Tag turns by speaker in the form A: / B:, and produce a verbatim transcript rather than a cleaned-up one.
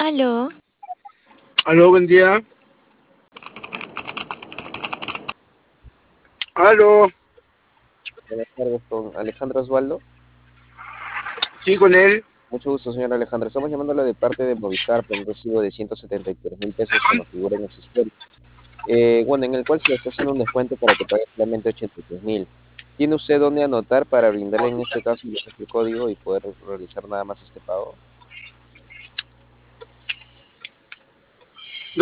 A: Aló,
B: Aló, buen día. Aló,
C: Buenas tardes con Alejandro Osvaldo.
B: sí, con él.
C: Mucho gusto, señor Alejandro. Estamos llamándolo de parte de Movistar por un recibo de ciento setenta y tres mil pesos que nos figura en el sistema. Eh, bueno, en el cual se le está haciendo un descuento para que pague solamente ochenta y tres mil. ¿Tiene usted dónde anotar para brindarle en este caso el código y poder realizar nada más este pago?